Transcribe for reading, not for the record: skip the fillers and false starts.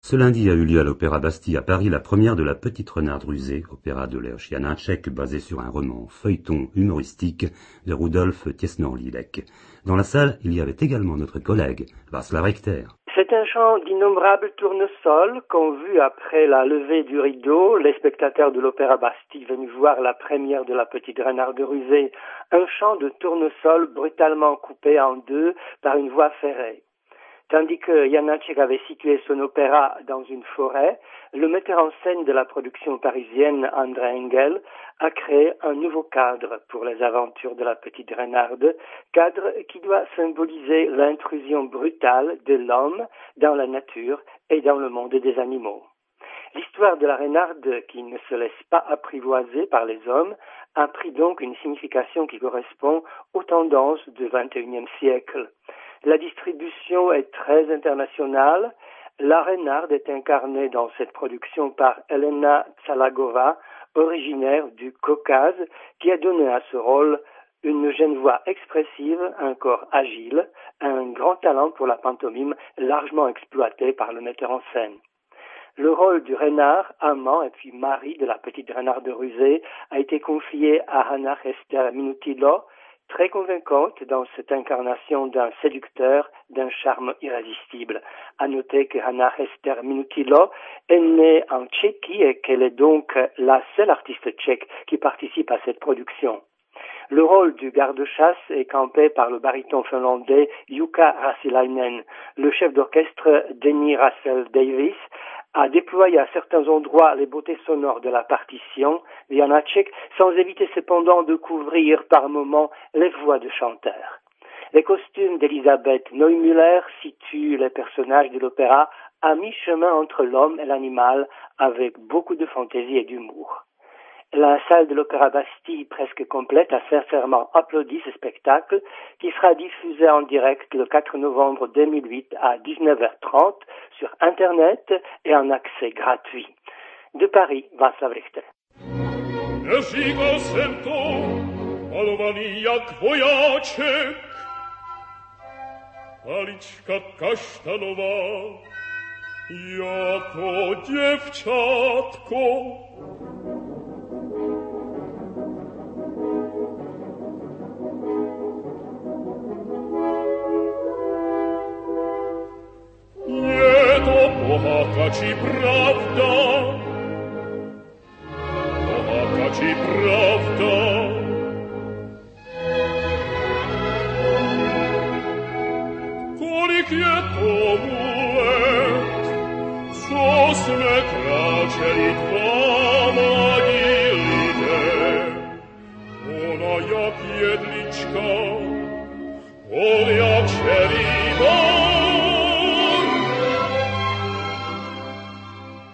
Ce lundi a eu lieu à l'Opéra Bastille à Paris la première de La Petite Renarde rusée, opéra de Leoš Janáček basé sur un roman feuilleton humoristique de Rudolf Tiesnor-Lidek. Dans la salle, il y avait également notre collègue, Václav Richter. C'est un chant d'innombrables tournesols qu'ont vu après la levée du rideau les spectateurs de l'Opéra Bastille venus voir la première de La Petite Renarde rusée, un chant de tournesols brutalement coupé en deux par une voie ferrée. Tandis que Janáček avait situé son opéra dans une forêt, le metteur en scène de la production parisienne, André Engel, a créé un nouveau cadre pour les aventures de la Petite Renarde, cadre qui doit symboliser l'intrusion brutale de l'homme dans la nature et dans le monde des animaux. L'histoire de la Renarde, qui ne se laisse pas apprivoiser par les hommes, a pris donc une signification qui correspond aux tendances du XXIe siècle. La distribution est très internationale. La Renarde est incarnée dans cette production par Elena Tsalagova, originaire du Caucase, qui a donné à ce rôle une jeune voix expressive, un corps agile, un grand talent pour la pantomime largement exploité par le metteur en scène. Le rôle du renard, amant et puis mari de la Petite Renarde rusée, a été confié à Hannah Esther Minutilo, très convaincante dans cette incarnation d'un séducteur, d'un charme irrésistible. À noter que Hannah Esther Minutilo est née en Tchéquie et qu'elle est donc la seule artiste tchèque qui participe à cette production. Le rôle du garde-chasse est campé par le baryton finlandais Jukka Rasilainen. Le chef d'orchestre Denny Russell Davis a déployé à certains endroits les beautés sonores de la partition de Janáček, sans éviter cependant de couvrir par moments les voix de chanteurs. Les costumes d'Elisabeth Neumüller situent les personnages de l'opéra à mi-chemin entre l'homme et l'animal, avec beaucoup de fantaisie et d'humour. La salle de l'Opéra Bastille, presque complète, a sincèrement applaudi ce spectacle qui sera diffusé en direct le 4 novembre 2008 à 19h30 sur Internet et en accès gratuit. De Paris, Václav Richter. Bohaka ci prawda. Kolik je tomu let, co sme kráčeli dva mladí lidé. Ona jak jedlička, on jak čerina.